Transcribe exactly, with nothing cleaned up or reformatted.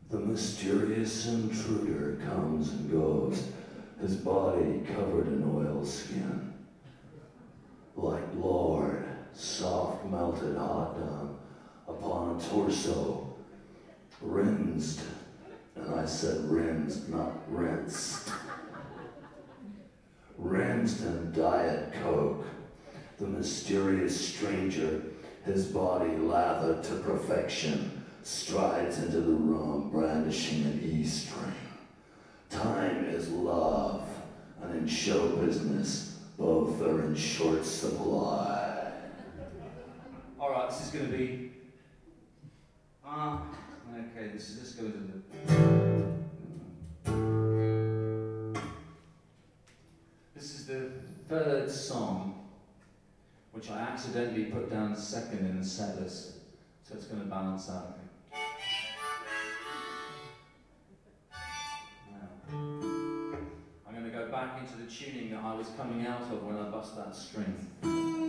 The mysterious intruder comes and goes, his body covered in oilskin. Like lard, soft melted hot done upon a torso, rinsed, and I said rinsed, not rinsed. Rinsed in Diet Coke, the mysterious stranger, his body lathered to perfection, strides into the room brandishing an E-string. Time is love, and in show business, both are in short supply. All right, this is going to be. Ah, uh, okay. This is. Let's go to the. This is the third song, which I accidentally put down second in the set list, so it's going to balance out. Now, I'm going to go back into the tuning that I was coming out of when I bust that string.